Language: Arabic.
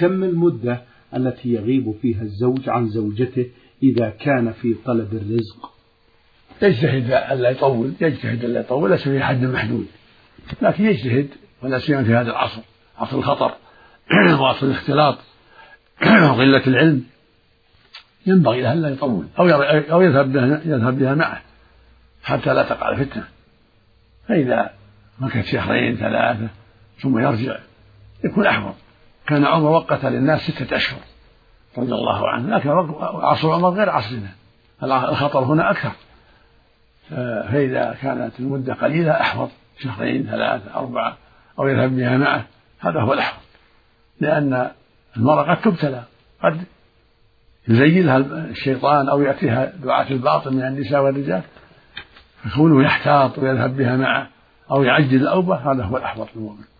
وكم المدة التي يغيب فيها الزوج عن زوجته إذا كان في طلب الرزق؟ يجتهد ألا يطول، ليس في حد محدود، لكن يجتهد، ولا سيما في هذا العصر، عصر الخطر وعصر الاختلاط وقلة العلم، ينبغي له ألا يطول أو يذهب بها معه حتى لا تقع الفتنة. فإذا مكث شهرين 3 ثم يرجع يكون أحوط. كان عمر وقت للناس 6 أشهر رضي الله عنه، لكن عصر عمر غير عصرنا، الخطر هنا أكثر. فإذا كانت المدة قليلة أحوط، 2 3 4 أو يذهب بها معه، هذا هو الأحوط، لأن المرأة قد تبتلى، قد يزيلها الشيطان أو يأتيها دعاة الباطل من النساء والرجال، فكونه يحتاط ويذهب بها معه أو يعجل الأوبة هذا هو الأحوط للمؤمن.